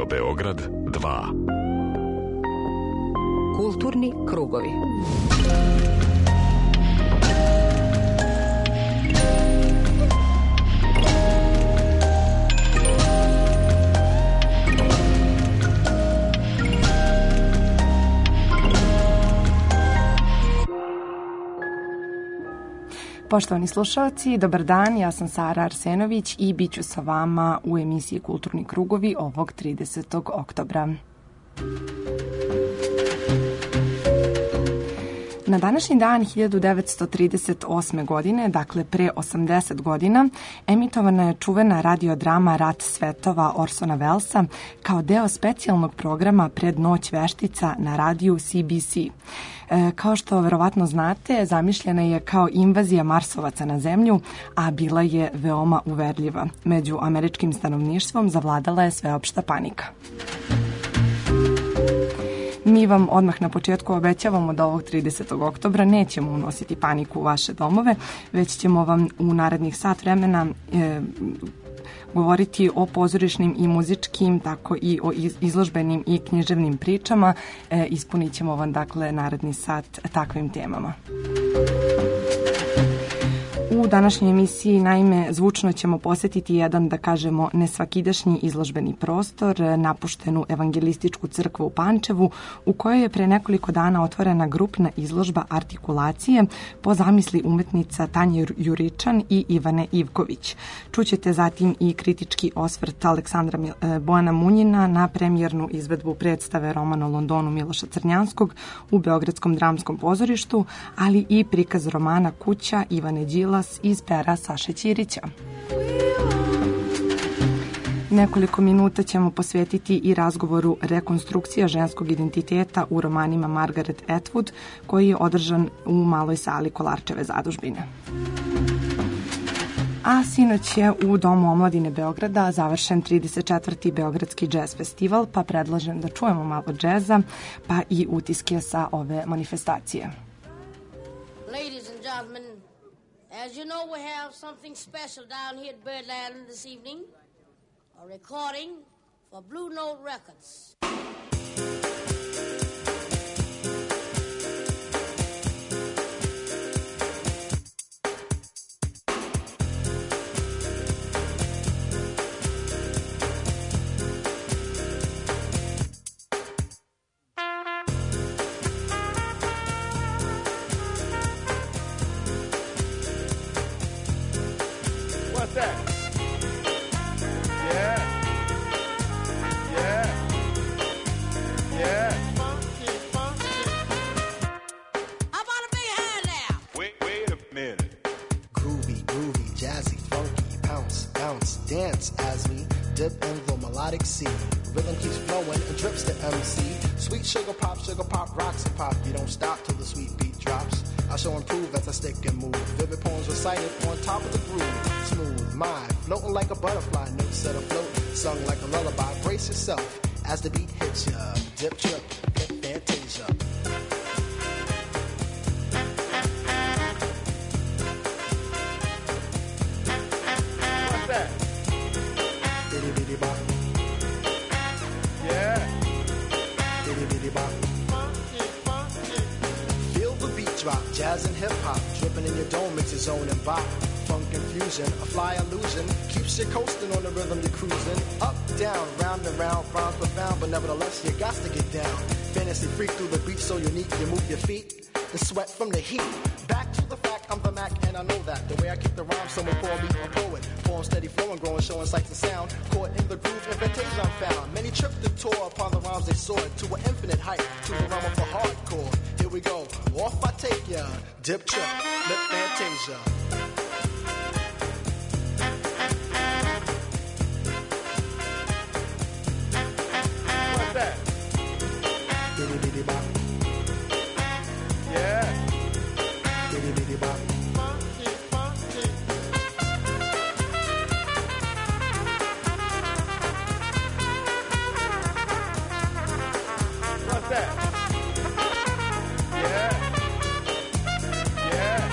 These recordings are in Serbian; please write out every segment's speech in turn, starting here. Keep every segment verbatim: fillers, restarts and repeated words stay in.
Beograd dva. Kulturni krugovi. Poštovani slušalci, dobar dan, ja sam Sara Arsenović i bit ću sa vama u emisiji Kulturni krugovi ovog tridesetog oktobra. Na današnji dan hiljadu devetsto trideset osme. godine, dakle pre osamdeset godina, emitovana je čuvena radiodrama Rat svetova Orsona Wellesa kao deo specijalnog programa Pred noć veštica na radiju C B C. E, kao što verovatno znate, zamišljena je kao invazija Marsovaca na Zemlju, a bila je veoma uverljiva. Među američkim stanovništvom zavladala je sveopšta panika. Mi vam odmah na početku obećavamo da ovog tridesetog oktobra nećemo unositi paniku u vaše domove, već ćemo vam u narednih sat vremena e, govoriti o pozorišnim i muzičkim, tako i o izložbenim i književnim pričama. E, ispunit ćemo vam dakle naredni sat takvim temama. U današnjoj emisiji, naime, zvučno ćemo posjetiti jedan, da kažemo, nesvakidašnji izložbeni prostor, napuštenu evangelističku crkvu u Pančevu, u kojoj je pre nekoliko dana otvorena grupna izložba artikulacije po zamisli umetnica Tanje Juričan i Ivane Ivković. Čućete zatim i kritički osvrt Aleksandra Bojana Munjina na premijernu izvedbu predstave Roman o Londonu Miloša Crnjanskog u Beogradskom dramskom pozorištu, ali i prikaz romana Kuća Ivane Đilas iz pera Saše Ćirića. Nekoliko minuta ćemo posvetiti i razgovoru rekonstrukcija ženskog identiteta u romanima Margaret Atwood, koji je održan u maloj sali Kolarčeve zadužbine. A sinoć je u Domu omladine Beograda završen trideset četvrti Beogradski džez festival, pa predlažem da čujemo malo džeza, pa i utiske sa ove manifestacije. Ladies and gentlemen, as you know, we have something special down here at Birdland this evening, a recording for Blue Note Records. Sea. Rhythm keeps flowing and drips to M C. Sweet sugar pop, sugar pop, rocks and pop. You don't stop till the sweet beat drops. I shall improve as I stick and move. Vivid poems recited on top of the groove. Smooth mind, floating like a butterfly. Notes set afloat, sung like a lullaby. Brace yourself as the beat hits ya. Dip, trip, hip, fantasia. What's that? Bitty bitty bop. Feel the beat drop, jazz and hip-hop, dripping in your dome makes your zone and bop. Funk infusion, a fly illusion, keeps you coasting on the rhythm you're cruising. Up, down, round and round, rhymes profound, but nevertheless you got to get down. Fantasy freak through the beat so unique, you move your feet and sweat from the heat. Back to the fact, I'm the Mac and I know that. The way I kick the rhyme, someone call me a poet. Form steady flowing, growing, showing sights and sound. Caught in the groove, invitation I'm found. Many tripped the tour upon the rhymes they soared to an infinite height, to the realm of the hardcore. Here we go, off I take ya, dip trip, lip fantasia. What's that? Bitty bitty bop. Yeah. Bitty bitty bop. Funky, funky. What's that? Yeah. Yeah.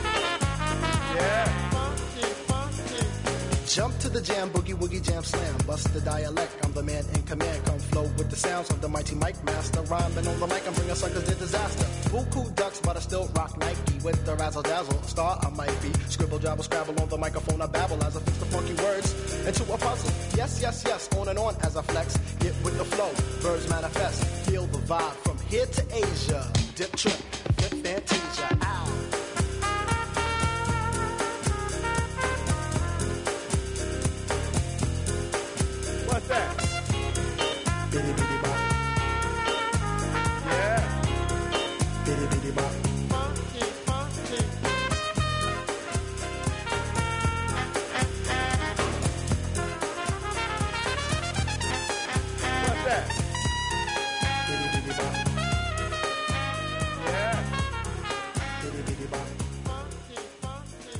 Yeah. Funky, funky. Jump to the jam, boogie woogie jam slam. Bust bust the dialect. I'm the man in command. Come flow with the sounds of the mighty mic master. Rhyming on the mic, I'm bringing suckers to disaster. Buku ducks, but I still rock Nike with the razzle dazzle. Star I might be. Scribble, jabble, scrabble on the microphone. I babble as I fix the funky words into a puzzle. Yes, yes, yes. On and on as I flex. Get with the flow. Verbs manifest. Feel the vibe from here to Asia. Dip trip. Flip Fantasia. Ow. What's that? Bitty bitty bop. Yeah. Bitty bitty bop. Funky, funky. What's that? Bitty bitty bop. Yeah. Bitty bitty bop. Funky, funky.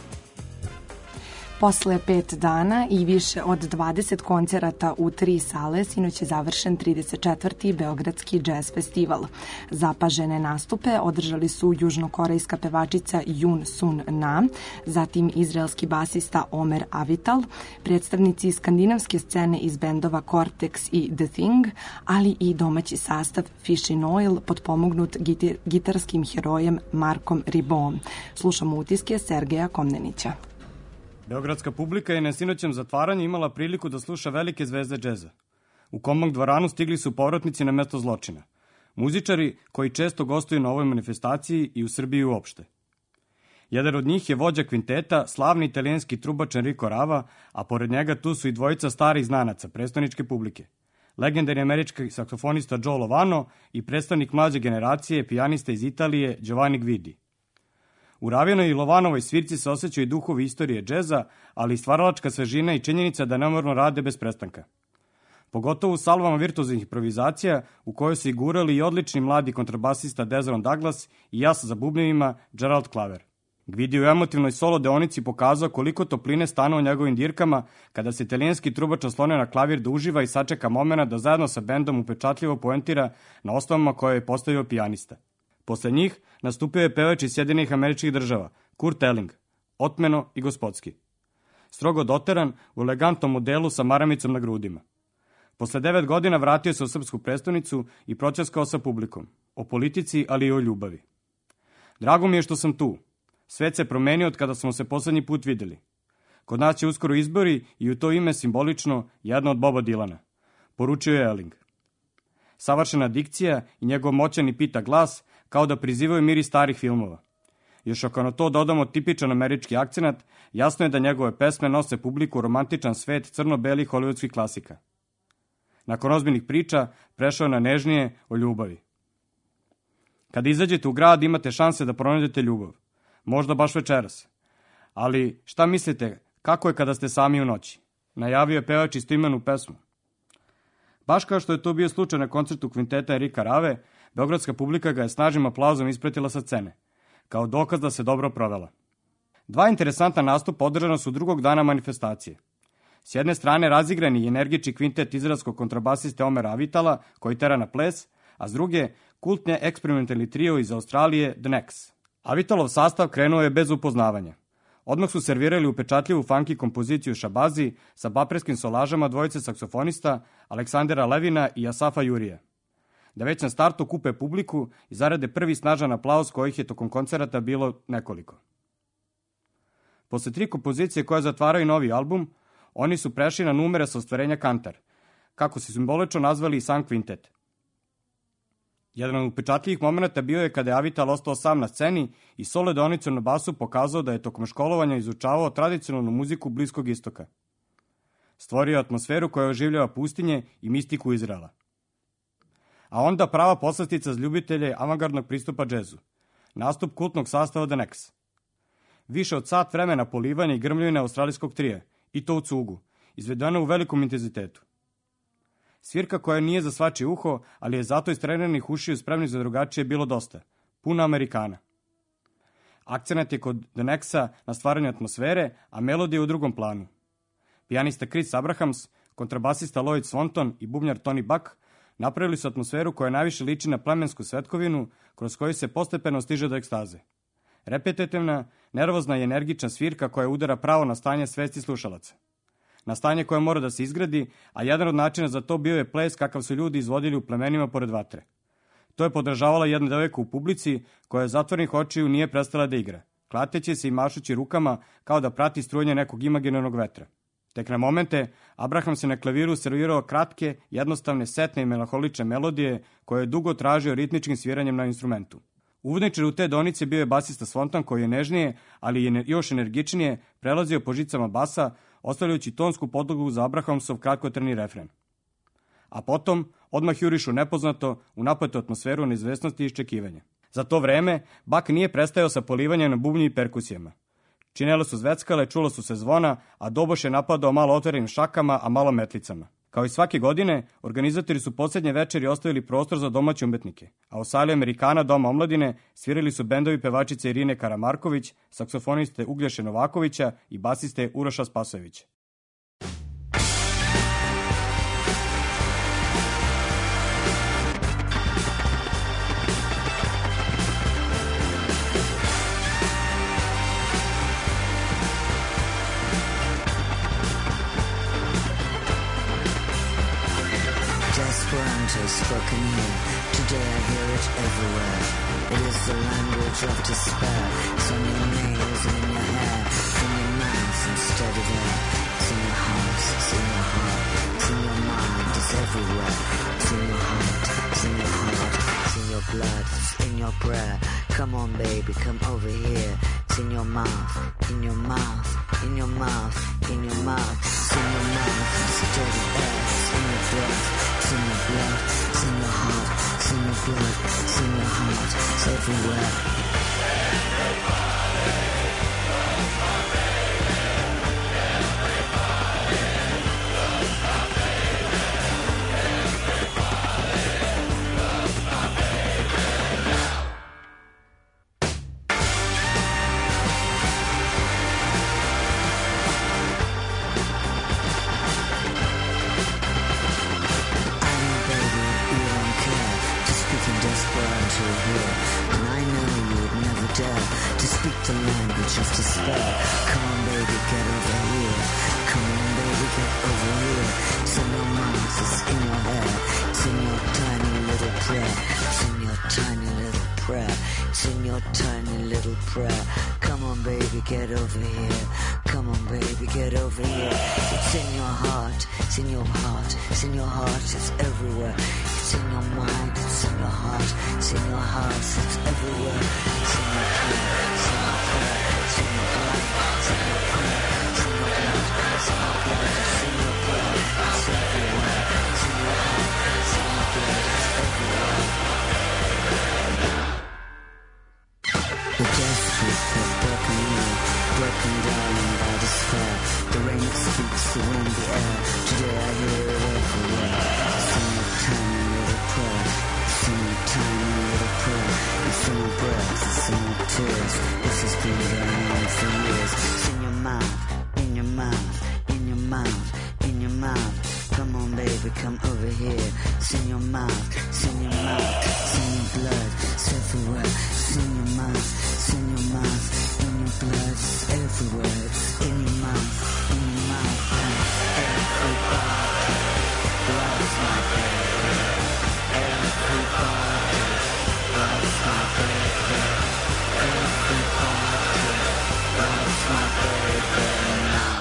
Posle pet dana i više od dvadeset koncerata u tri sale, sinoć je završen trideset četvrti Beogradski džez festival. Zapažene nastupe održali su južnokorejska pevačica Jun Sun Na, zatim izraelski basista Omer Avital, predstavnici skandinavske scene iz bendova Cortex i The Thing, ali i domaći sastav Fish in Oil potpomognut git- gitarskim herojem Markom Ribom. Slušamo utiske Sergeja Komnenića. Beogradska publika je na sinoćem zatvaranju imala priliku da sluša velike zvezde džeza. U Komong dvoranu stigli su povratnici na mesto zločina. Muzičari koji često gostuju na ovoj manifestaciji i u Srbiji uopšte. Jedan od njih je vođa kvinteta, slavni italijanski trubač Enrico Rava, a pored njega tu su i dvojica starih znanaca, prestoničke publike. Legendarni američki saksofonista Joe Lovano i predstavnik mlađe generacije, pijanista iz Italije Giovanni Guidi. U Ravinoj i Lovanovoj svirci se osjećaju duhovi istorije džeza, ali i stvaralačka svežina i činjenica da neumorno rade bez prestanka. Pogotovo u salvama virtuoznih improvizacija u kojoj su i gurali i odlični mladi kontrabasista Desmond Douglas i jas za bubnjevima Gerald Claver. Guidi u emotivnoj solo deonici pokazao koliko topline stane u njegovim dirkama kada se italijanski trubač oslonio na klavir da uživa i sačeka momena da zajedno sa bendom upečatljivo poentira na osnovama koje je postavio pijanista. Posle njih nastupio je pevač iz Sjedinjenih Američkih Država, Kurt Elling, otmeno i gospodski. Strogo doteran, u elegantnom modelu sa maramicom na grudima. Posle devet godina vratio se u srpsku prestonicu i proćaskao sa publikom. O politici, ali i o ljubavi. Drago mi je što sam tu. Svet se promenio od kada smo se poslednji put videli. Kod nas će uskoro izbori i u to ime simbolično jedna od Boba Dilana. Poručio je Elling. Savršena dikcija i njegov moćan i pita glas kao da prizivaju miris starih filmova. Još ako na to dodamo tipičan američki akcenat, jasno je da njegove pesme nose publiku u romantičan svet crno-belih hollywoodskih klasika. Nakon ozbiljnih priča, prešao na nežnije o ljubavi. Kada izađete u grad, imate šanse da pronađete ljubav. Možda baš večeras. Ali šta mislite, kako je kada ste sami u noći? Najavio je pevač istoimenu pesmu. Baš kao što je to bio slučaj na koncertu kvinteta Enrika Rave, beogradska publika ga je snažnim aplauzom ispratila sa scene, kao dokaz da se dobro provela. Dva interesantna nastupa održana su drugog dana manifestacije. S jedne strane razigrani i energični kvintet izraelskog kontrabasiste Omera Avitala, koji tera na ples, a s druge kultni eksperimentalni trio iz Australije The Necks. Avitalov sastav krenuo je bez upoznavanja. Odmah su servirali upečatljivu funky kompoziciju Šabazi sa bapreskim solažama dvojice saksofonista Aleksandra Levina i Asafa Jurija. Da već na startu kupe publiku i zarade prvi snažan aplauz kojih je tokom koncerata bilo nekoliko. Posle tri kompozicije koje zatvaraju novi album, oni su prešli na numere sa ostvarenja Kantar, kako su simbolično nazvali i sam kvintet. Jedan od upečatljivih momenta bio je kada je Avital ostao sam na sceni i solo deonicom na basu pokazao da je tokom školovanja izučavao tradicionalnu muziku Bliskog istoka. Stvorio atmosferu koja oživljava pustinje i mistiku Izraela. A onda prava poslastica za ljubitelje avangardnog pristupa džezu. Nastup kultnog sastava The Necks. Više od sat vremena polivanja i grmljivine australijskog trija, i to u cugu, izvedeno u velikom intenzitetu. Svirka koja nije za svačije uho, ali je zato iz treniranih ušiju spremnih za drugačije bilo dosta. Puna Amerikana. Akcenat je kod The Necksa na stvaranju atmosfere, a melodija u drugom planu. Pijanista Chris Abrahams, kontrabasista Lloyd Swanton i bubnjar Tony Buck napravili su atmosferu koja najviše liči na plemensku svetkovinu, kroz koju se postepeno stiže do ekstaze. Repetitivna, nervozna i energična svirka koja udara pravo na stanje svesti slušalaca. na stanje koje mora da se izgradi, a jedan od načina za to bio je ples kakav su ljudi izvodili u plemenima pored vatre. To je podržavala jedna devojka u publici koja zatvorenih očiju nije prestala da igra, klateći se i mašući rukama kao da prati strujanje nekog imaginarnog vetra. Tek na momente Abraham se na klaviru servirao kratke, jednostavne, setne i melanholične melodije koje je dugo tražio ritmičkim sviranjem na instrumentu. Uvodničar u te donice bio je basista Svontan koji je nežnije, ali je još energičnije prelazio po žicama basa, ostavljajući tonsku podlogu za Abrahamsov kratkotrajni refren. A potom odmah jurišu nepoznato u napletu atmosferu neizvesnosti i iščekivanja. Za to vreme Bak nije prestajao sa polivanjem na bubnji i perkusijama. Činele su zveckale, čulo su se zvona, a Doboš je napadao malo otvorenim šakama, a malo metlicama. Kao i svake godine, organizatori su posljednje večeri ostavili prostor za domaće umetnike, a u sali Amerikana Doma omladine svirali su bendovi pevačice Irine Karamarković, saksofoniste Uglješe Novakovića i basiste Uroša Spasojevića. Spoken here, today I hear it everywhere. It is the language of despair. It's on your nails and in your hair, it's in your mouth instead of air. It's in your house, it's in your heart, it's in your mind, it's everywhere. It's in your heart, it's in your heart, it's in your blood, it's in your prayer. Come on baby, come over here. It's in your mouth, in your mouth, in your mouth, in your mouth. It's in your mouth, it's dirty air. It's in your breath, it's in your blood, it's in your heart, it's in your blood, it's in your heart, it's everywhere. Get over here, come on baby, get over here. It's in your heart, it's in your heart, it's in your heart, it's everywhere. It's in your mind, it's in your heart, it's in your house, it's everywhere. It's in your prayer, it's in your prayer, it's in your blood, it's in your prayer, it's in your blood, it's in your blood, it's in your prayer, it's everywhere. It's in your heart, it's in your blood, it's everywhere. The desperate have broken you, broken down by despair. The rain speaks the wind, the air. Today I hear it everywhere. It's in your tiny little prayer. It's in your tiny little prayer. It's in your breath, it's in your tears. This has been going on for years. It's in your mouth, in your mouth, in your mouth, in your mouth. Come on baby, come over here. It's in your mouth, it's in your mouth, it's in your blood, it's everywhere. It's in your mouth, it's in your mouth, in your blood, it's everywhere. It's in your mouth, in your mouth, and everybody loves my baby. Everybody loves my baby. Everybody loves my baby now.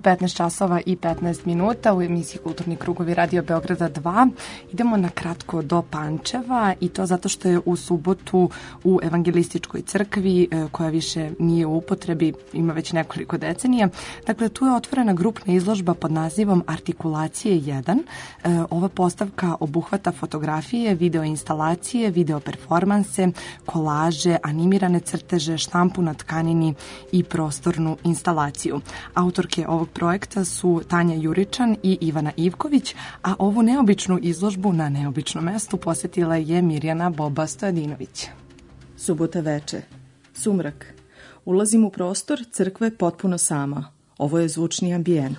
petnaest časova i petnaest minuta u emisiji Kulturni krugovi Radio Beograda dva. Idemo na kratko do Pančeva i to zato što je u subotu u Evangelističkoj crkvi, koja više nije u upotrebi, ima već nekoliko decenija. Dakle, tu je otvorena grupna izložba pod nazivom Artikulacije jedan. Ova postavka obuhvata fotografije, video instalacije, video performanse, kolaže, animirane crteže, štampu na tkanini i prostornu instalaciju. Autorke ovog projekta su Tanja Juričan i Ivana Ivković, a ovu neobičnu izložbu na neobičnom mestu posetila je Mirjana Boba Stojadinović. Subota veče. Sumrak. Ulazim u prostor crkve potpuno sama. Ovo je zvučni ambijent.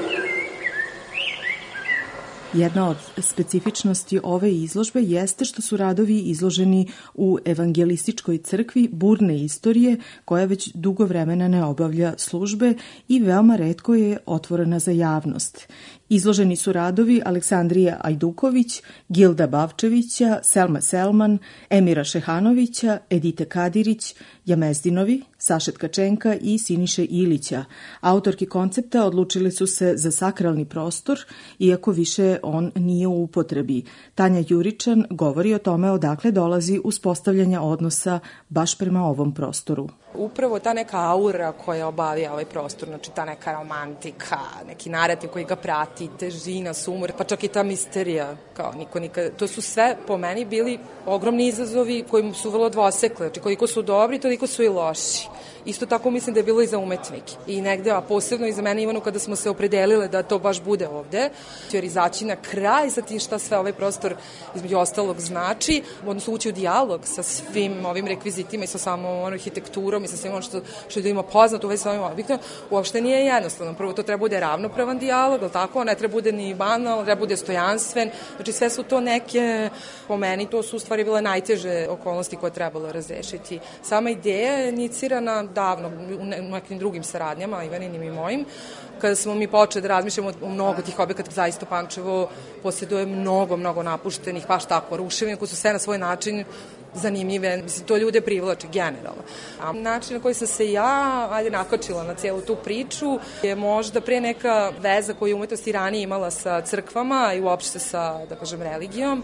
Jedna od specifičnosti ove izložbe jeste što su radovi izloženi u Evangelističkoj crkvi burne istorije, koja već dugo vremena ne obavlja službe i veoma retko je otvorena za javnost. Izloženi su radovi Aleksandrije Ajduković, Gilda Bavčevića, Selma Selman, Emira Šehanovića, Edite Kadirić, Jamezdinovi, Saše Tkačenka i Siniše Ilića. Autorki koncepta odlučili su se za sakralni prostor, iako više on nije u upotrebi. Tanja Juričan govori o tome odakle dolazi uspostavljanja odnosa baš prema ovom prostoru. Upravo ta neka aura koja obavija ovaj prostor, znači ta neka romantika, neki narativ koji ga prati, težina, sumor, pa čak i ta misterija, kao niko nikad. To su sve po meni bili ogromni izazovi koji su vrlo dvosekli, znači koliko su dobri, toliko su i loši. Isto tako mislim da je bilo i za umetnike. I negde, a posebno i za mene Ivanu, kada smo se opredelile da to baš bude ovde, jer izaći na kraj sa tim šta sve ovaj prostor između ostalog znači, odnosno ući u dijalog sa svim ovim rekvizitima i sa samom arhitekturom i sa svim ono što, što ljudima poznato u vezi sa ovim objektom, uopšte nije jednostavno. Prvo to treba bude ravnopravan dijalog, ali tako, ne treba bude ni banal, treba bude stojanstven. Znači sve su to neke, po meni, to su u stvari bile najteže okolnosti koje trebalo razrešiti. Sama ideja je inicirana davno u nekim drugim saradnjama, Ivaninim i mojim, kada smo mi počeli da razmišljamo o mnogo tih objekata, zaista Pančevo posjeduje mnogo, mnogo napuštenih, baš tako, ruševina koji su sve na svoj način zanimljive, mislim, to ljude privlače generalno. A način na koji sam se ja, ajde, nakačila na cijelu tu priču je možda pre neka veza koju umetnost i ranije imala sa crkvama i uopšte sa, da kažem, religijom.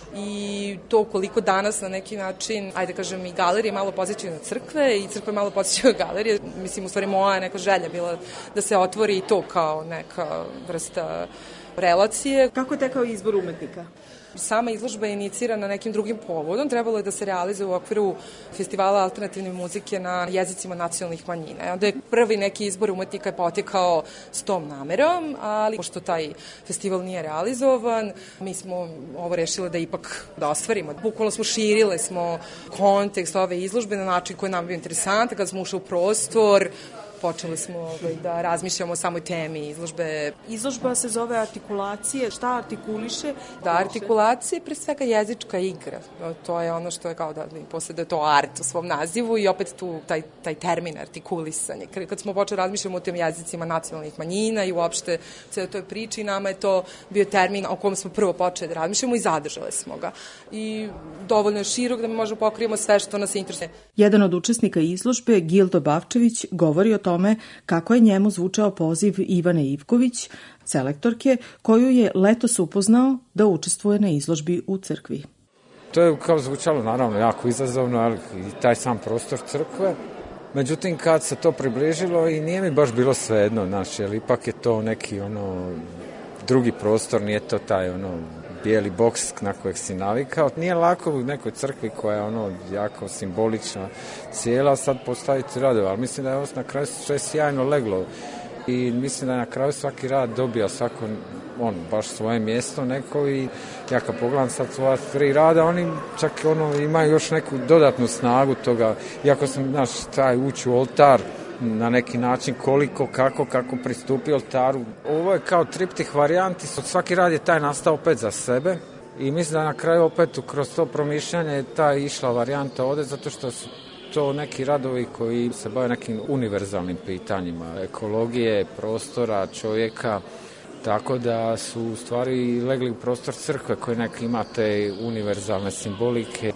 I to koliko danas na neki način, ajde kažem, i galerije malo podsjećaju na crkve i crkve malo podsjećaju na galerije. Mislim, u stvari moja neka želja bila da se otvori i to kao neka vrsta relacije. Kako je tekao izbor umetnika? Sama izložba je inicirana nekim drugim povodom. Trebalo je da se realizuje u okviru festivala alternativne muzike na jezicima nacionalnih manjina. Onda je prvi neki izbor umetnika je potekao s tom namerom, ali pošto taj festival nije realizovan, mi smo ovo rešili da ipak da ostvarimo. Bukvalno smo širile smo kontekst ove izložbe na način koji nam bio interesantan. Kad smo ušli u prostor, počeli smo ovaj, da razmišljamo o samoj temi izložbe. Izložba se zove Artikulacije. Šta artikuliše? Da, artikulacija je pre svega jezička igra. To je ono što je kao da posle da je to art u svom nazivu i opet tu taj, taj termin artikulisanje. Kad smo počeli razmišljamo o tim jezicima nacionalnih manjina i uopšte ceo toj priči, nama je to bio termin o kom smo prvo počeli da razmišljamo i zadržali smo ga. I dovoljno je širok da mi možemo pokrijemo sve što nas interesuje. Jedan od učesnika izložbe, Gildo Bavčević, govori o tome kako je njemu zvučao poziv Ivane Ivković, selektorke, koju je letos upoznao da učestvuje na izložbi u crkvi. To je kao zvučalo naravno jako izazovno, ali i taj sam prostor crkve. Međutim, kad se to približilo i nije mi baš bilo svejedno, znaš, jer ipak je to neki ono drugi prostor, nije to taj ono bijeli boks na kojeg si navikao. Nije lako u nekoj crkvi koja je ono jako simbolična cijela sad postaviti radove, ali mislim da je ovo na kraju sve sjajno leglo i mislim da je na kraju svaki rad dobija svako on baš svoje mjesto neko i ja kad pogledam sad svoja tri rada, oni čak ono imaju još neku dodatnu snagu toga, iako sam, znaš, taj ući u oltar na neki način koliko, kako, kako pristupi oltaru. Ovo je kao triptih varijanti, svaki rad je taj nastao opet za sebe i mislim da na kraju opet kroz to promišljanje je ta išla varijanta ovde zato što su to neki radovi koji se bave nekim univerzalnim pitanjima, ekologije, prostora, čovjeka, tako da su u stvari legli u prostor crkve koji neki ima te univerzalne simbolike.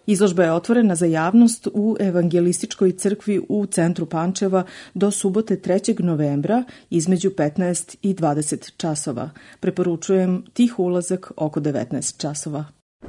Izložba je otvorena za javnost u Evangelističkoj crkvi u centru Pančeva do subote trećeg novembra između petnaest i dvadeset časova. Preporučujem tih ulazak oko devetnaest časova.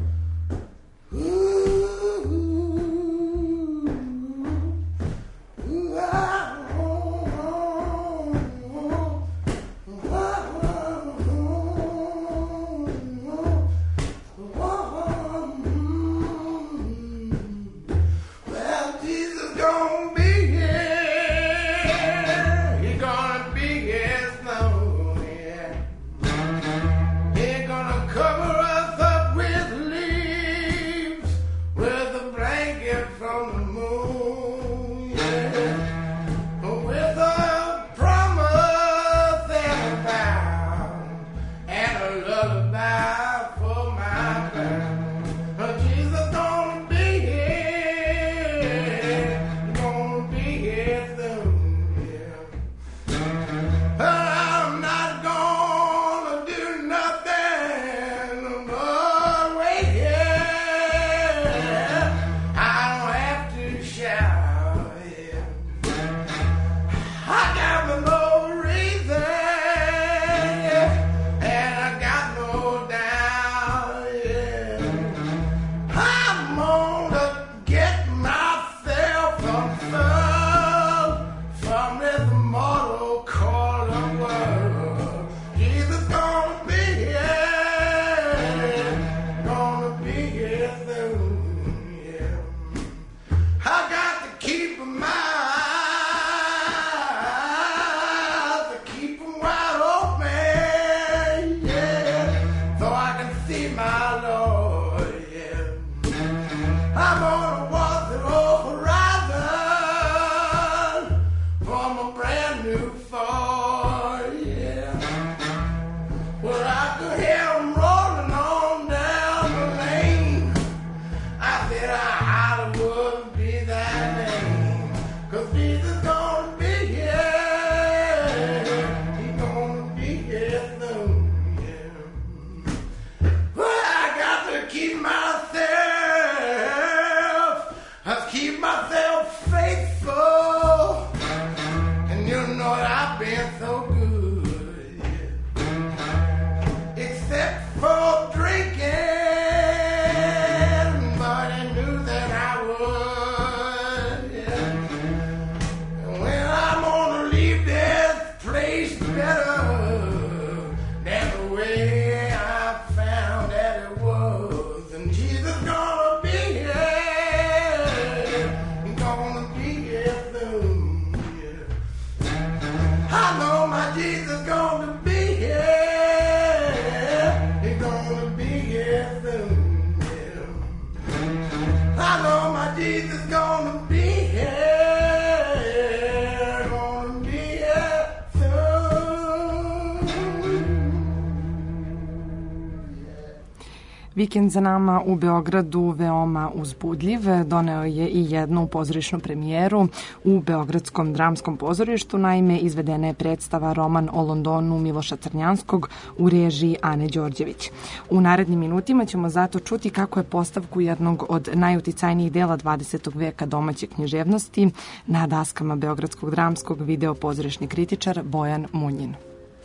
Vikend za nama u Beogradu veoma uzbudljiv. Doneo je i jednu pozorišnu premijeru u Beogradskom dramskom pozorištu. Naime, izvedena je predstava Roman o Londonu Miloša Crnjanskog u režiji Ane Đorđević. U narednim minutima ćemo zato čuti kako je postavku jednog od najuticajnijih dela dvadesetog veka domaće književnosti na daskama Beogradskog dramskog video pozorišni kritičar Bojan Munjin.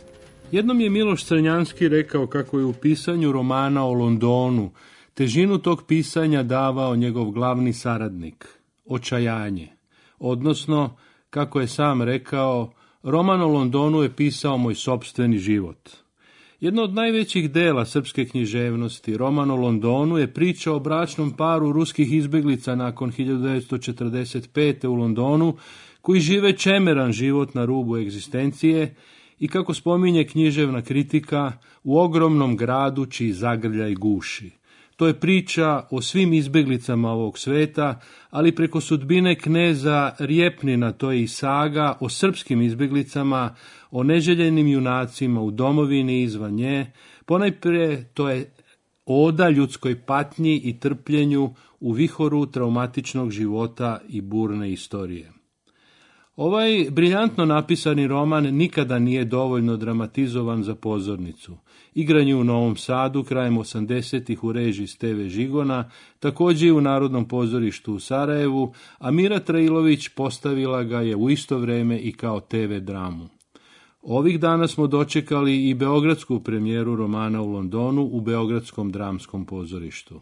Jednom je Miloš Crnjanski rekao kako je u pisanju romana o Londonu težinu tog pisanja davao njegov glavni saradnik, očajanje. Odnosno, kako je sam rekao, roman o Londonu je pisao moj sopstveni život. Jedno od najvećih dela srpske književnosti, roman o Londonu, je priča o bračnom paru ruskih izbeglica nakon hiljadu devetsto četrdeset pete. u Londonu, koji žive čemeran život na rubu egzistencije i, kako spominje književna kritika, u ogromnom gradu čiji zagrljaj guši. To je priča o svim izbeglicama ovog sveta, ali preko sudbine kneza Rjepnina to je i saga o srpskim izbeglicama, o neželjenim junacima u domovini izvan nje. Ponajprije to je oda ljudskoj patnji i trpljenju u vihoru traumatičnog života i burne istorije. Ovaj briljantno napisani roman nikada nije dovoljno dramatizovan za pozornicu. Igranje u Novom Sadu krajem osamdesetih u režiji Steve Žigona, također i u Narodnom pozorištu u Sarajevu, a Mira Trailović postavila ga je u isto vrijeme i kao te ve dramu. Ovih dana smo dočekali i beogradsku premijeru romana u Londonu u Beogradskom dramskom pozorištu.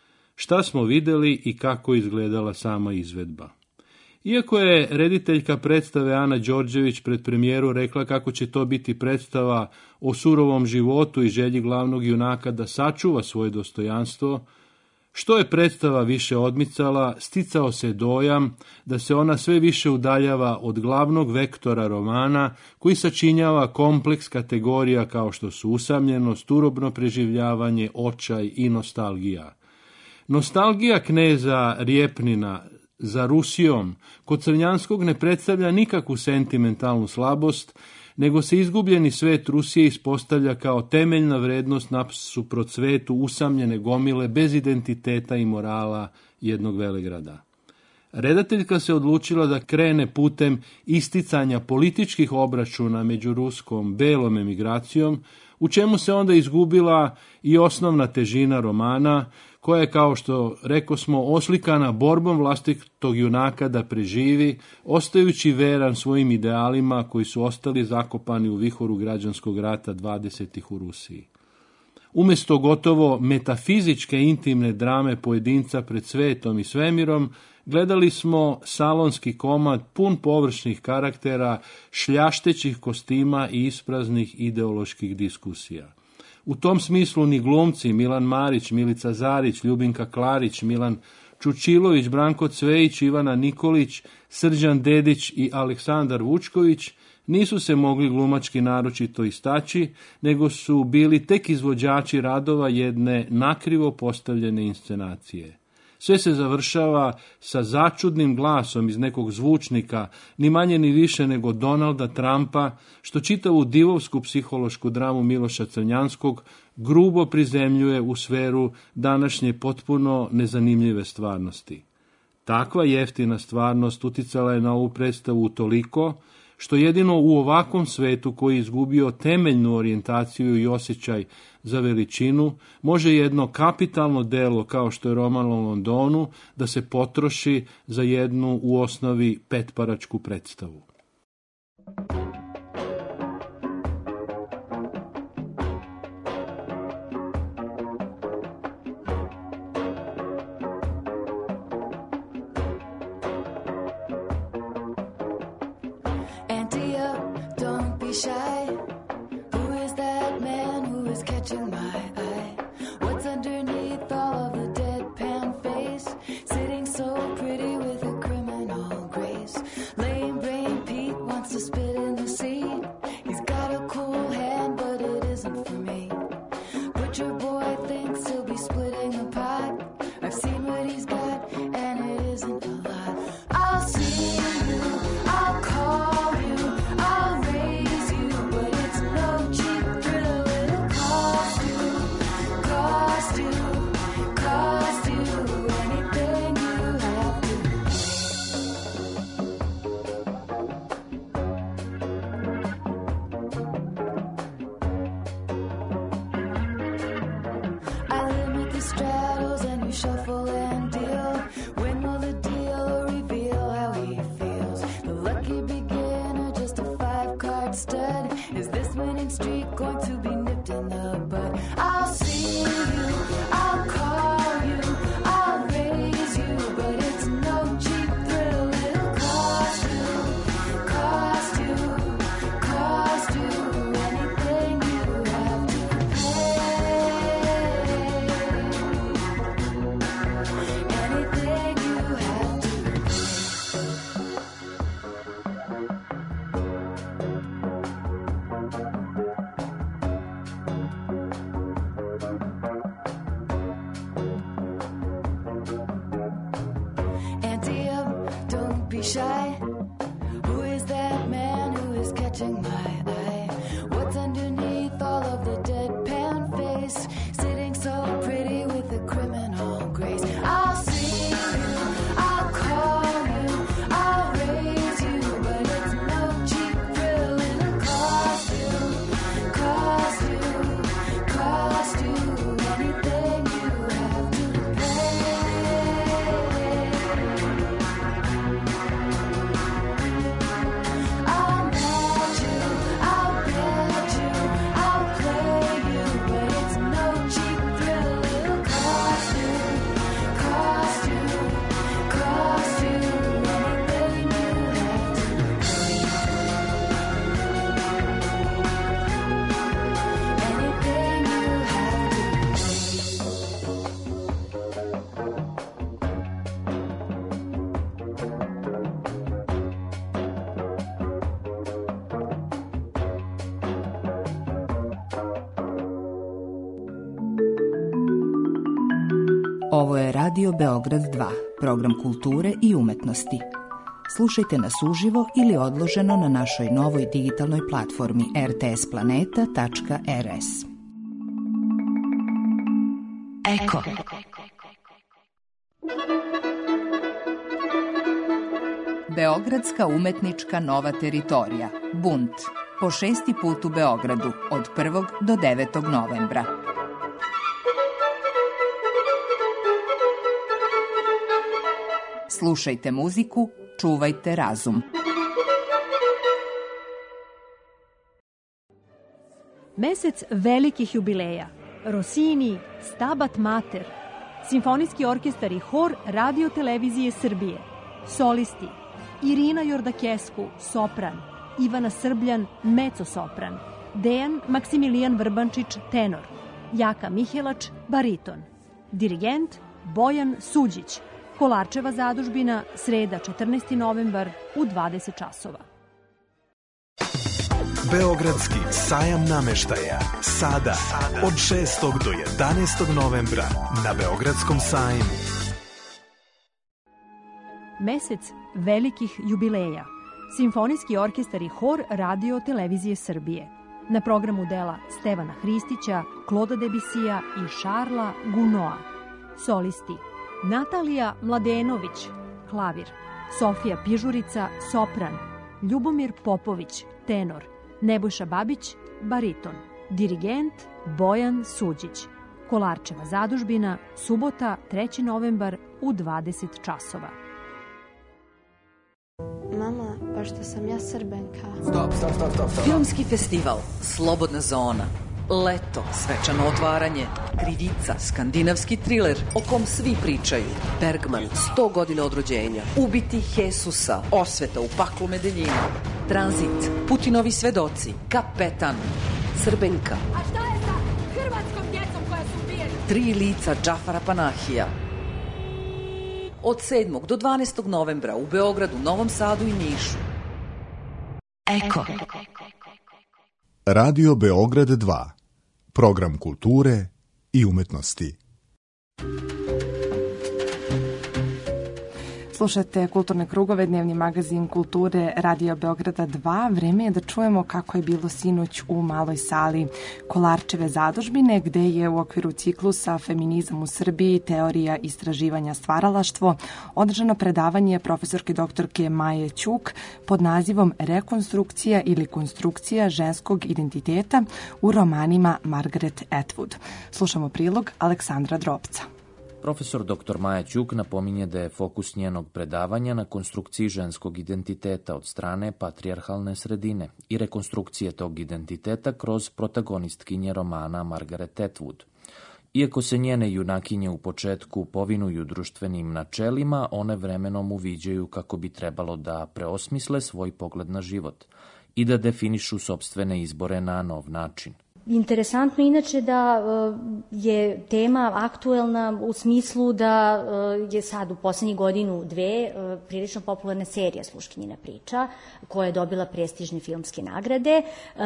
Šta smo vidjeli i kako izgledala sama izvedba? Iako je rediteljka predstave Ana Đorđević pred premijeru rekla kako će to biti predstava o surovom životu i želji glavnog junaka da sačuva svoje dostojanstvo, što je predstava više odmicala, sticao se dojam da se ona sve više udaljava od glavnog vektora romana koji sačinjava kompleks kategorija kao što su usamljenost, turobno preživljavanje, očaj i nostalgija. Nostalgija kneza Rijepnina za Rusijom kod Crnjanskog ne predstavlja nikakvu sentimentalnu slabost, nego se izgubljeni svet Rusije ispostavlja kao temeljna vrednost nasuprot svetu usamljene gomile bez identiteta i morala jednog velegrada. Redateljka se odlučila da krene putem isticanja političkih obračuna među ruskom belom emigracijom, u čemu se onda izgubila i osnovna težina romana, koja je, kao što rekosmo, oslikana borbom vlastitog junaka da preživi, ostajući veran svojim idealima koji su ostali zakopani u vihoru građanskog rata dvadesetih u Rusiji. Umjesto gotovo metafizičke intimne drame pojedinca pred svetom i svemirom, gledali smo salonski komad pun površnih karaktera, šljaštećih kostima i ispraznih ideoloških diskusija. U tom smislu ni glumci Milan Marić, Milica Zarić, Ljubinka Klarić, Milan Čučilović, Branko Cvejić, Ivana Nikolić, Srđan Dedić i Aleksandar Vučković nisu se mogli glumački naročito istaći, nego su bili tek izvođači radova jedne nakrivo postavljene inscenacije. Sve se završava sa začudnim glasom iz nekog zvučnika, ni manje ni više nego Donalda Trumpa, što čitavu divovsku psihološku dramu Miloša Crnjanskog grubo prizemljuje u sferu današnje potpuno nezanimljive stvarnosti. Takva jeftina stvarnost uticala je na ovu predstavu utoliko, što jedino u ovakvom svetu koji je izgubio temeljnu orijentaciju i osjećaj za veličinu, može jedno kapitalno delo kao što je roman o Londonu da se potroši za jednu u osnovi petparačku predstavu. Shy. Who is that man who is catching my eye? What's underneath all of the deadpan face? Sitting so pretty with a criminal grace. I'll see you, I'll call you, I'll raise you, but Ovo je Radio Beograd dva, program kulture i umetnosti. Slušajte nas uživo ili odloženo na našoj novoj digitalnoj platformi r t s planeta tačka r s. Eko. Beogradska umetnička nova teritorija, Bunt, po šesti put u Beogradu, od prvog do devetog novembra. Slušajte muziku, čuvajte razum. Mesec velikih jubileja. Rossini, Stabat Mater, Simfonijski orkestar i hor Radio Televizije Srbije, solisti Irina Jordakesku, sopran, Ivana Srbljan, mezzo-sopran, Dejan Maksimilijan Vrbančić, tenor, Jaka Mihelač, bariton, dirigent Bojan Suđić, Kolarčeva zadužbina, sreda četrnaesti novembar u dvadeset časova. Beogradski sajam nameštaja, sada od šestog do jedanaestog novembra na Beogradskom sajmu. Mesec velikih jubileja. Simfonijski orkestar i hor Radio Televizije Srbije. Na programu dela Stevana Hristića, Kloda Debisija i Šarla Gunoa. Solisti Natalija Mladenović, klavir, Sofija Pižurica, sopran, Ljubomir Popović, tenor, Nebojša Babić, bariton, dirigent Bojan Suđić. Kolarčeva zadužbina, subota treći novembar u dvadeset časova. Mama, pošto sam ja Srbenka... Stop, stop, stop, stop, stop. Filmski festival, Slobodna zona, Leto, svečano otvaranje, Krivica, skandinavski triler o kom svi pričaju, Bergman, sto godina od rođenja, Ubiti Jesusa, Osveta u paklu Medeljina, Tranzit, Putinovi svedoci, Kapetan, Srbenka. A šta je sa hrvatskom djecom koja su ubijena? Tri lica Džafara Panahija. Od sedmog do dvanaestog novembra u Beogradu, Novom Sadu i Nišu. Eko. Radio Beograd dva, program kulture i umetnosti. Slušate Kulturne krugove, dnevni magazin kulture Radio Beograda dva. Vreme je da čujemo kako je bilo sinoć u maloj sali Kolarčeve zadužbine, gde je u okviru ciklusa Feminizam u Srbiji, teorija istraživanja stvaralaštvo održano predavanje profesorke doktorke Maje Ćuk pod nazivom Rekonstrukcija ili konstrukcija ženskog identiteta u romanima Margaret Atwood. Slušamo prilog Aleksandra Drobca. Profesor doktor Maja Ćuk napominje da je fokus njenog predavanja na konstrukciji ženskog identiteta od strane patrijarhalne sredine i rekonstrukcije tog identiteta kroz protagonistkinje romana Margaret Atwood. Iako se njene junakinje u početku povinuju društvenim načelima, one vremenom uviđaju kako bi trebalo da preosmisle svoj pogled na život i da definišu sopstvene izbore na nov način. Interesantno inače da je tema aktuelna u smislu da je sad u poslednjih godinu dve prilično popularna serija Sluškinjina priča koja je dobila prestižne filmske nagrade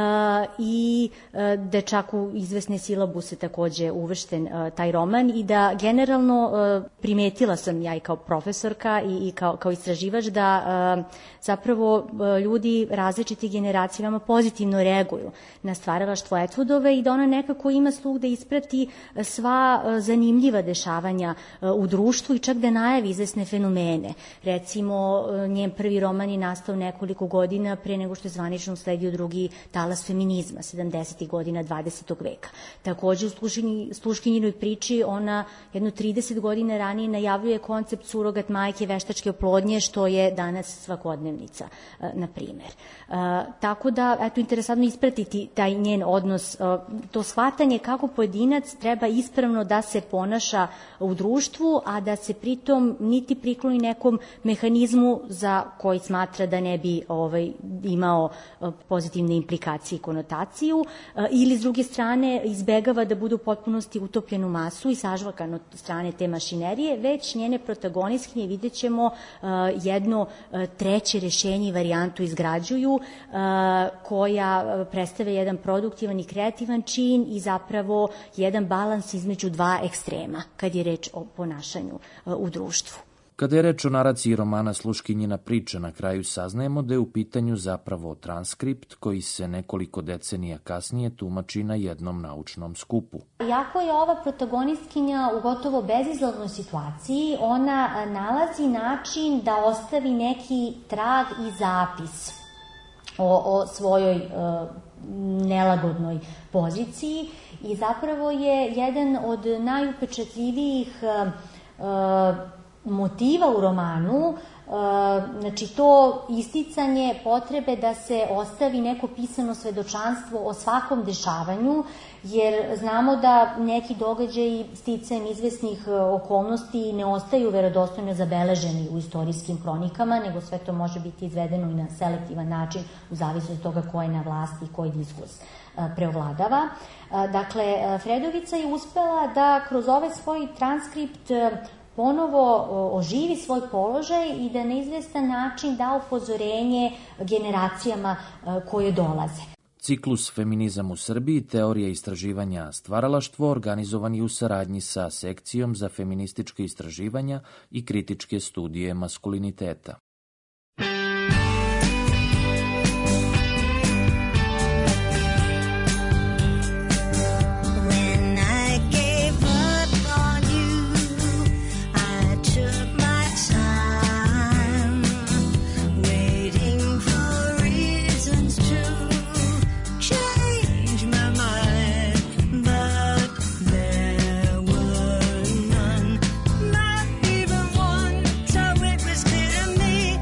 i da je čak u izvesne silabuse takođe uvršten taj roman i da generalno primetila sam ja i kao profesorka i kao, kao istraživač da zapravo ljudi različitih generacija veoma pozitivno reaguju na stvaralaštvo Atwood i da ona nekako ima sluh da isprati sva zanimljiva dešavanja u društvu i čak da najavi izvesne fenomene. Recimo, njen prvi roman je nastao nekoliko godina pre nego što je zvanično usledio drugi talas feminizma, sedamdesetih godina dvadesetog veka. Takođe, u Sluškinjinoj priči ona jedno trideset godina ranije najavljuje koncept surogat majke veštačke oplodnje, što je danas svakodnevnica, na primer. Tako da, eto, interesantno ispratiti taj njen odnos, to shvatanje kako pojedinac treba ispravno da se ponaša u društvu, a da se pritom niti prikloni nekom mehanizmu za koji smatra da ne bi ovaj, imao pozitivne implikacije i konotaciju, ili s druge strane izbegava da bude u potpunosti utopljen u masu i sažvakan od strane te mašinerije, već njene protagonistkinje, vidjet ćemo, jedno treće rešenje i varijantu izgrađuju, koja predstavlja jedan produktivan i kreativan kreativan čin i zapravo jedan balans između dva ekstrema kad je reč o ponašanju u društvu. Kada je reč o naraciji romana Sluškinjina priča, na kraju saznajemo da je u pitanju zapravo transkript koji se nekoliko decenija kasnije tumači na jednom naučnom skupu. Iako je ova protagonistkinja u gotovo bezizlaznoj situaciji, ona nalazi način da ostavi neki trag i zapis o, o svojoj e, nelagodnoj poziciji i zapravo je jedan od najupečatljivijih e, e, motiva u romanu, znači to isticanje potrebe da se ostavi neko pisano svedočanstvo o svakom dešavanju, jer znamo da neki događaji sticajem izvesnih okolnosti ne ostaju verodostojno zabeleženi u istorijskim kronikama, nego sve to može biti izvedeno i na selektivan način u zavisnosti od toga ko je na vlasti i koji diskurs preovladava. Dakle, Fredovica je uspela da kroz ovaj svoj transkript ponovo oživi svoj položaj i da na izvestan način da upozorenje generacijama koje dolaze. Ciklus Feminizam u Srbiji, teorija istraživanja stvaralaštvo, organizovan je u saradnji sa Sekcijom za feminističke istraživanja i kritičke studije maskuliniteta. Me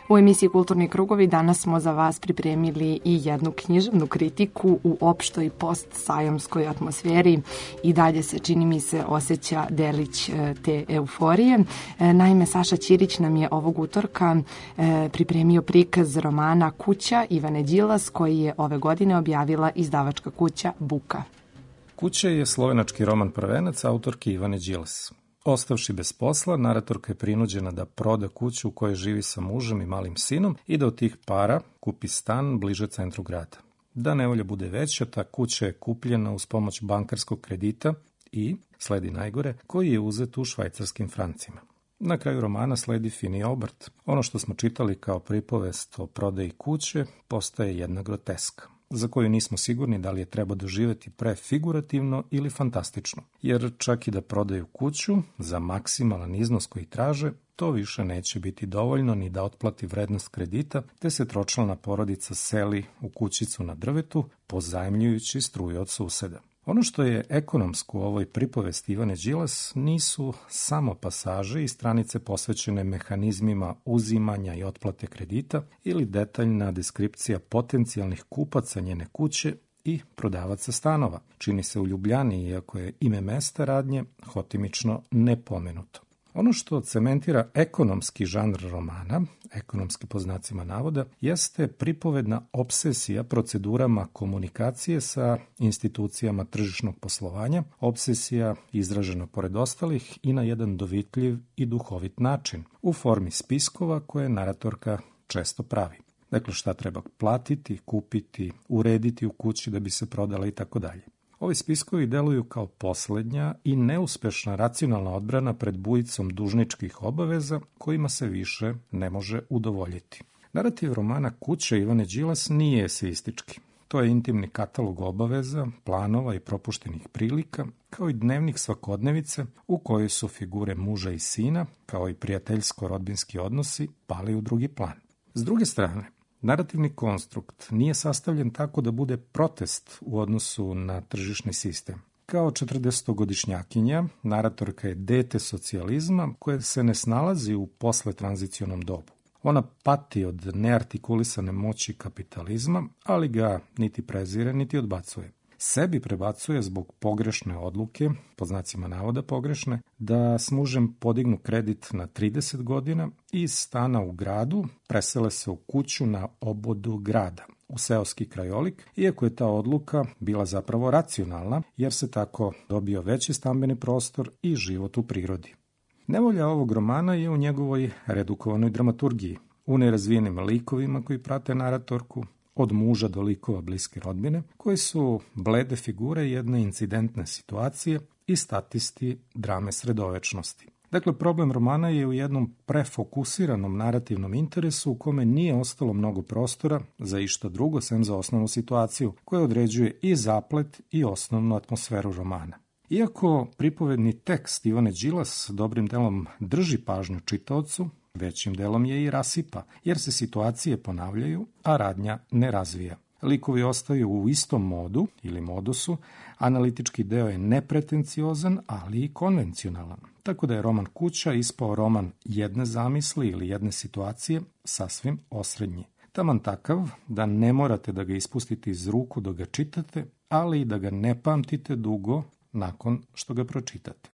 U emisiji Kulturni krugovi danas smo za vas pripremili i jednu književnu kritiku u opštoj post-sajamskoj atmosferi. I dalje se, čini mi se, osjeća delić te euforije. Naime, Saša Ćirić nam je ovog utorka pripremio prikaz romana Kuća Ivane Đilas, koji je ove godine objavila izdavačka kuća Buka. Kuća je slovenački roman prvenac autorke Ivane Đilas. Ostavši bez posla, naratorka je prinuđena da proda kuću u kojoj živi sa mužem i malim sinom i da od tih para kupi stan bliže centru grada. Da nevolja bude veća, ta kuća je kupljena uz pomoć bankarskog kredita i, sledi najgore, koji je uzet u švajcarskim francima. Na kraju romana sledi fini obrt. Ono što smo čitali kao pripovest o prodaji kuće postaje jedna groteska, za koju nismo sigurni da li je treba doživjeti prefigurativno ili fantastično. Jer čak i da prodaju kuću za maksimalan iznos koji traže, to više neće biti dovoljno ni da otplati vrednost kredita, te se tročlana porodica seli u kućicu na drvetu, pozajmljujući struju od suseda. Ono što je ekonomsko u ovoj pripovesti Ivane Đilas nisu samo pasaže i stranice posvećene mehanizmima uzimanja i otplate kredita ili detaljna deskripcija potencijalnih kupaca njene kuće i prodavaca stanova. Čini se u Ljubljani, iako je ime mesta radnje hotimično nepomenuto. Ono što cementira ekonomski žanr romana, ekonomski po znacima navoda, jeste pripovedna obsesija procedurama komunikacije sa institucijama tržišnog poslovanja, obsesija izražena pored ostalih i na jedan dovitljiv i duhovit način, u formi spiskova koje naratorka često pravi. Dakle, šta treba platiti, kupiti, urediti u kući da bi se prodala i tako dalje. Ovi spiskovi deluju kao poslednja i neuspešna racionalna odbrana pred bujicom dužničkih obaveza kojima se više ne može udovoljiti. Narativ romana Kuća Ivane Đilas nije eseistički. To je intimni katalog obaveza, planova i propuštenih prilika, kao i dnevnik svakodnevice u kojoj su figure muža i sina, kao i prijateljsko-rodbinski odnosi, pali u drugi plan. S druge strane, narativni konstrukt nije sastavljen tako da bude protest u odnosu na tržišni sistem. Kao četrdesetogodišnjakinja, naratorka je dete socijalizma koje se ne snalazi u posletranzicionom dobu. Ona pati od neartikulisane moći kapitalizma, ali ga niti prezire, niti odbacuje. Sebi prebacuje zbog pogrešne odluke, po znacima navoda pogrešne, da s mužem podignu kredit na trideset godina i iz stana u gradu presele se u kuću na obodu grada, u seoski krajolik, iako je ta odluka bila zapravo racionalna, jer se tako dobio veći stambeni prostor i život u prirodi. Nevolja ovog romana je u njegovoj redukovanoj dramaturgiji, u nerazvijenim likovima koji prate naratorku, od muža do likova bliske rodbine, koji su blede figure jedne incidentne situacije i statisti drame sredovečnosti. Dakle, problem romana je u jednom prefokusiranom narativnom interesu u kome nije ostalo mnogo prostora za išta drugo sem za osnovnu situaciju, koja određuje i zaplet i osnovnu atmosferu romana. Iako pripovedni tekst Ivane Đilas dobrim delom drži pažnju čitaocu, većim delom je i rasipa, jer se situacije ponavljaju, a radnja ne razvija. Likovi ostaju u istom modu ili modusu, analitički deo je nepretenciozan, ali i konvencionalan. Tako da je roman Kuća ispao roman jedne zamisli ili jedne situacije, sasvim osrednji. Taman takav da ne morate da ga ispustite iz ruku dok ga čitate, ali i da ga ne pamtite dugo nakon što ga pročitate.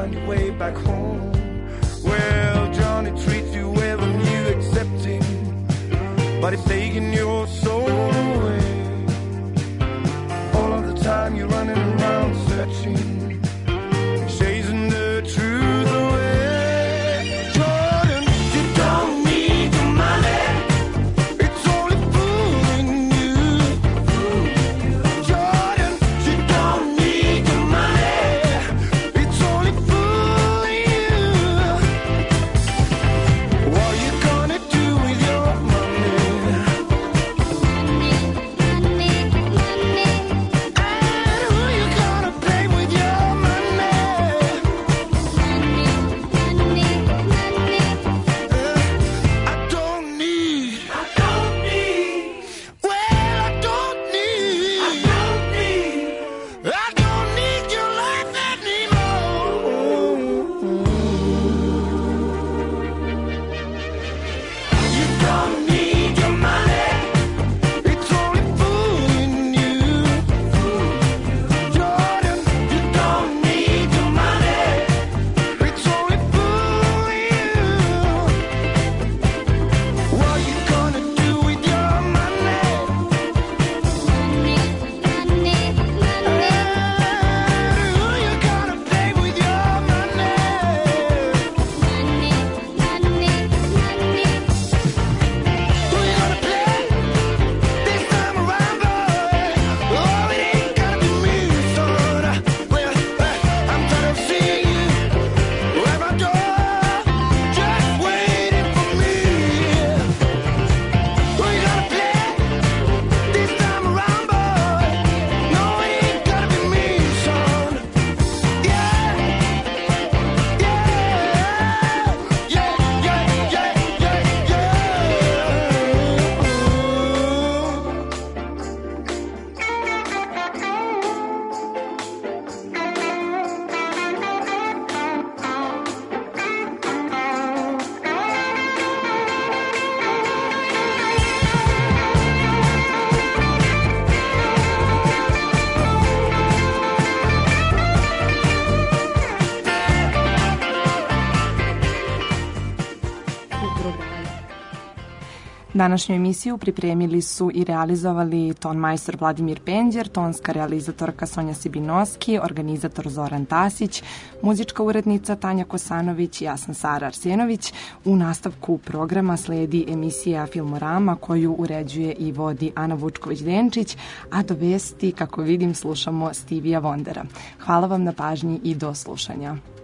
find your way back home. Well, Johnny treats you well and you accept him, but he's taking your soul away. All of the time you're running around searching, chasing the truth away. Jordan, you don't need the money, it's only fooling you. Jordan, you don't need the money, it's only fooling you. What you gonna do with your money? And who you gonna play with your money? I don't need, I don't need, well I don't need, I don't need, I don't need your life anymore. You don't need your money, it's only fooling you. Jordan, you don't need your money, it's only fooling you. What you gonna do with your money? Who you gonna play with your money? Who you gonna play this time around, boy? Oh, it ain't gonna be me, son. Well, I'm trying to see you at my door, just waiting for me. Who you gonna play this time around, boy? No, it ain't gonna be me, son. Yeah, yeah, yeah, yeah, yeah, yeah, yeah. Današnju emisiju pripremili su i realizovali ton majstor Vladimir Penđer, tonska realizatorka Sonja Sibinoski, organizator Zoran Tasić, muzička urednica Tanja Kosanović i ja sam Sara Arsenović. U nastavku programa sledi emisija Filmorama koju uređuje i vodi Ana Vučković-Denčić, a do vesti, kako vidim, slušamo Stevija Wondera. Hvala vam na pažnji i do slušanja.